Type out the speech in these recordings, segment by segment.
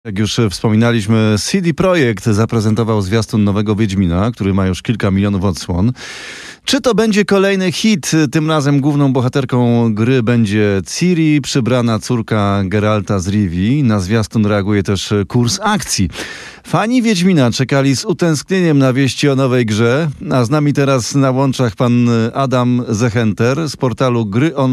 Jak już wspominaliśmy, CD Projekt zaprezentował zwiastun nowego Wiedźmina, który ma już kilka milionów odsłon. Czy to będzie kolejny hit? Tym razem główną bohaterką gry będzie Ciri, przybrana córka Geralta z Rivii. Na zwiastun reaguje też kurs akcji. Fani Wiedźmina czekali z utęsknieniem na wieści o nowej grze, a z nami teraz na łączach pan Adam Zechenter z portalu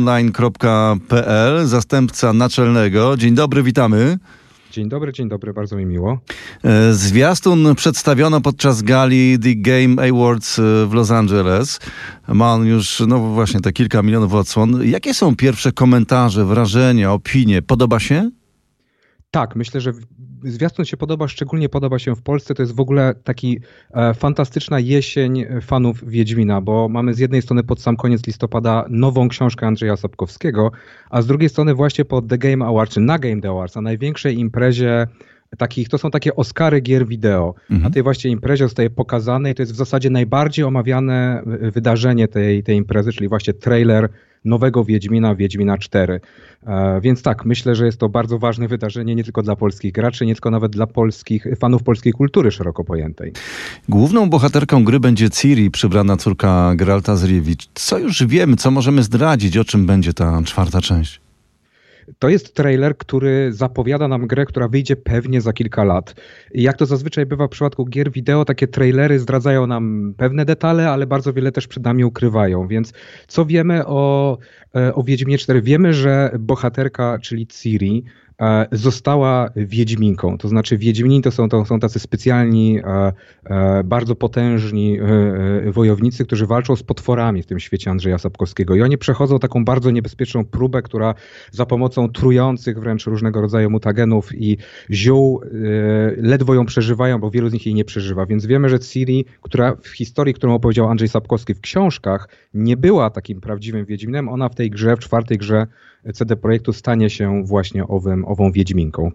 gryonline.pl, zastępca naczelnego. Dzień dobry, witamy. Dzień dobry, bardzo mi miło. Zwiastun przedstawiono podczas gali The Game Awards w Los Angeles. Ma on już, właśnie te kilka milionów odsłon. Jakie są pierwsze komentarze, wrażenia, opinie? Podoba się? Tak, myślę, że zwiastun się podoba, szczególnie podoba się w Polsce. To jest w ogóle taki fantastyczna jesień fanów Wiedźmina, bo mamy z jednej strony pod sam koniec listopada nową książkę Andrzeja Sapkowskiego, a z drugiej strony właśnie pod The Game Awards, czy na Game Awards, a największej imprezie to są takie Oscary gier wideo. Na tej właśnie imprezie zostaje pokazane i to jest w zasadzie najbardziej omawiane wydarzenie tej imprezy, czyli właśnie trailer nowego Wiedźmina 4. Więc tak, myślę, że jest to bardzo ważne wydarzenie nie tylko dla polskich graczy, nie tylko nawet dla fanów polskiej kultury szeroko pojętej. Główną bohaterką gry będzie Ciri, przybrana córka Geralta z Rivii. Co już wiemy, co możemy zdradzić, o czym będzie ta czwarta część? To jest trailer, który zapowiada nam grę, która wyjdzie pewnie za kilka lat. I jak to zazwyczaj bywa w przypadku gier wideo, takie trailery zdradzają nam pewne detale, ale bardzo wiele też przed nami ukrywają. Więc co wiemy o Wiedźminie 4? Wiemy, że bohaterka, czyli Ciri, została Wiedźminką. To znaczy Wiedźmini to są tacy specjalni, bardzo potężni wojownicy, którzy walczą z potworami w tym świecie Andrzeja Sapkowskiego. I oni przechodzą taką bardzo niebezpieczną próbę, która za pomocą trujących wręcz różnego rodzaju mutagenów i ziół ledwo ją przeżywają, bo wielu z nich jej nie przeżywa. Więc wiemy, że Ciri, która w historii, którą opowiedział Andrzej Sapkowski w książkach, nie była takim prawdziwym Wiedźminem. Ona w tej grze, w czwartej grze CD Projektu stanie się właśnie ową Wiedźminką,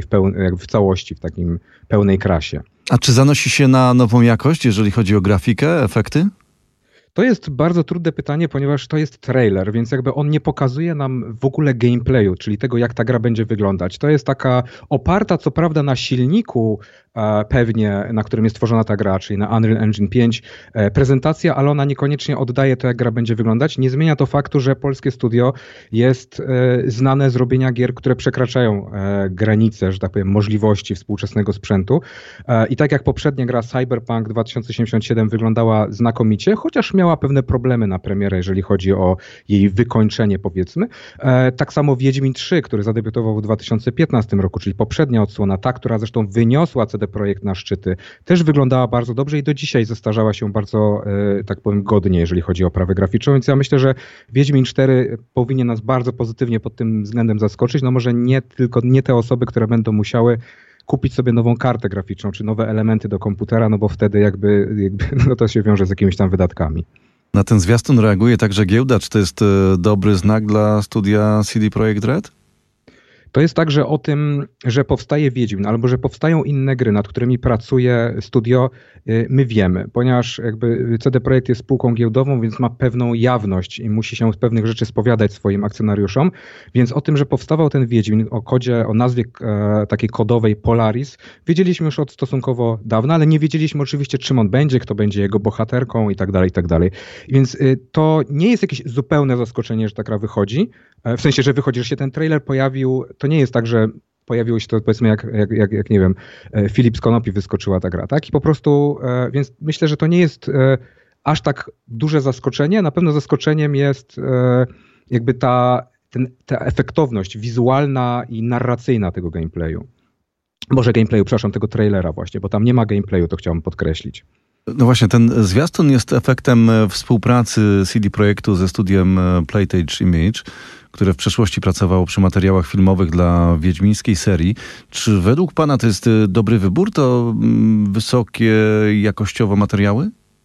w całości, w takim pełnej krasie. A czy zanosi się na nową jakość, jeżeli chodzi o grafikę, efekty? To jest bardzo trudne pytanie, ponieważ to jest trailer, więc jakby on nie pokazuje nam w ogóle gameplayu, czyli tego, jak ta gra będzie wyglądać. To jest taka oparta, co prawda, na silniku pewnie, na którym jest tworzona ta gra, czyli na Unreal Engine 5 prezentacja, ale ona niekoniecznie oddaje to, jak gra będzie wyglądać. Nie zmienia to faktu, że polskie studio jest znane z robienia gier, które przekraczają granice, że tak powiem, możliwości współczesnego sprzętu. I tak jak poprzednia gra Cyberpunk 2077 wyglądała znakomicie, chociaż miała pewne problemy na premierę, jeżeli chodzi o jej wykończenie, powiedzmy. Tak samo Wiedźmin 3, który zadebiutował w 2015 roku, czyli poprzednia odsłona, ta, która zresztą wyniosła CD Projekt na szczyty, też wyglądała bardzo dobrze i do dzisiaj zestarzała się bardzo, tak powiem, godnie, jeżeli chodzi o oprawę graficzną. Więc ja myślę, że Wiedźmin 4 powinien nas bardzo pozytywnie pod tym względem zaskoczyć. No może nie te osoby, które będą musiały kupić sobie nową kartę graficzną, czy nowe elementy do komputera, no bo wtedy jakby to się wiąże z jakimiś tam wydatkami. Na ten zwiastun reaguje także giełda. Czy to jest dobry znak dla studia CD Projekt Red? To jest także o tym, że powstaje Wiedźmin, albo że powstają inne gry, nad którymi pracuje studio, my wiemy, ponieważ jakby CD Projekt jest spółką giełdową, więc ma pewną jawność i musi się z pewnych rzeczy spowiadać swoim akcjonariuszom, więc o tym, że powstawał ten Wiedźmin o nazwie takiej kodowej Polaris, wiedzieliśmy już od stosunkowo dawna, ale nie wiedzieliśmy oczywiście, czym on będzie, kto będzie jego bohaterką i tak dalej, i tak dalej. Więc to nie jest jakieś zupełne zaskoczenie, że ta gra wychodzi, w sensie, że wychodzi, że się ten trailer pojawił. To nie jest tak, że pojawiło się to, powiedzmy, jak nie wiem, Filip z Konopi wyskoczyła ta gra, tak? I po prostu, więc myślę, że to nie jest aż tak duże zaskoczenie. Na pewno zaskoczeniem jest jakby ta efektowność wizualna i narracyjna tego gameplayu. Tego trailera właśnie, bo tam nie ma gameplayu, to chciałbym podkreślić. No właśnie, ten zwiastun jest efektem współpracy CD Projektu ze studiem Playtage Image, które w przeszłości pracowało przy materiałach filmowych dla wiedźmińskiej serii. Czy według pana to jest dobry wybór? To wysokie jakościowo materiały?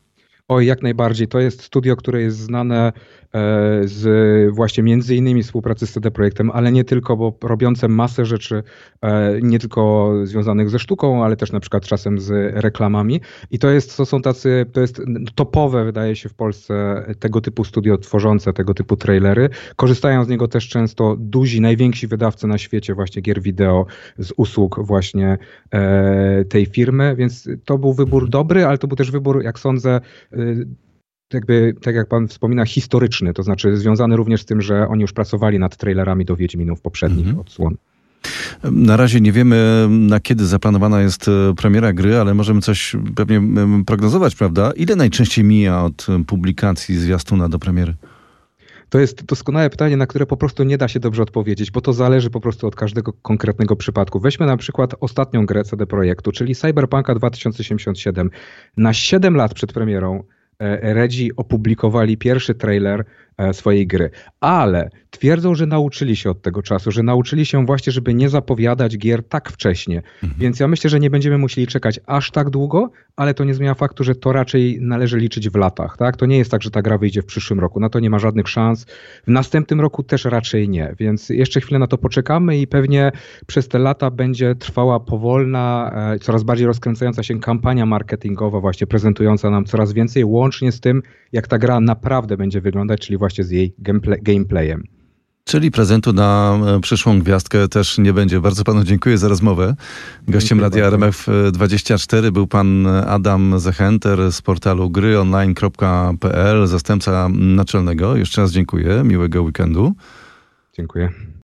Oj, jak najbardziej. To jest studio, które jest znane z właśnie między innymi współpracy z CD Projektem, ale nie tylko, bo robiące masę rzeczy, nie tylko związanych ze sztuką, ale też na przykład czasem z reklamami. I to jest topowe, wydaje się, w Polsce tego typu studio tworzące tego typu trailery. Korzystają z niego też często duzi, najwięksi wydawcy na świecie właśnie gier wideo z usług właśnie tej firmy, więc to był wybór dobry, ale to był też wybór, jak sądzę, jakby, tak jak pan wspomina, historyczny, to znaczy związany również z tym, że oni już pracowali nad trailerami do Wiedźminów poprzednich odsłon. Na razie nie wiemy, na kiedy zaplanowana jest premiera gry, ale możemy coś pewnie prognozować, prawda? Ile najczęściej mija od publikacji zwiastuna do premiery? To jest doskonałe pytanie, na które po prostu nie da się dobrze odpowiedzieć, bo to zależy po prostu od każdego konkretnego przypadku. Weźmy na przykład ostatnią grę CD Projektu, czyli Cyberpunka 2077. Na 7 lat przed premierą Redzi opublikowali pierwszy trailer swojej gry, ale twierdzą, że nauczyli się od tego czasu, że nauczyli się właśnie, żeby nie zapowiadać gier tak wcześnie. Więc ja myślę, że nie będziemy musieli czekać aż tak długo, ale to nie zmienia faktu, że to raczej należy liczyć w latach. Tak? To nie jest tak, że ta gra wyjdzie w przyszłym roku. Na to nie ma żadnych szans. W następnym roku też raczej nie. Więc jeszcze chwilę na to poczekamy i pewnie przez te lata będzie trwała powolna, coraz bardziej rozkręcająca się kampania marketingowa, właśnie prezentująca nam coraz więcej, łącznie z tym, jak ta gra naprawdę będzie wyglądać, czyli właśnie z jej gameplayem. Czyli prezentu na przyszłą gwiazdkę też nie będzie. Bardzo panu dziękuję za rozmowę. Gościem Radia RMF24 był pan Adam Zechenter z portalu gryonline.pl, zastępca naczelnego. Jeszcze raz dziękuję. Miłego weekendu. Dziękuję.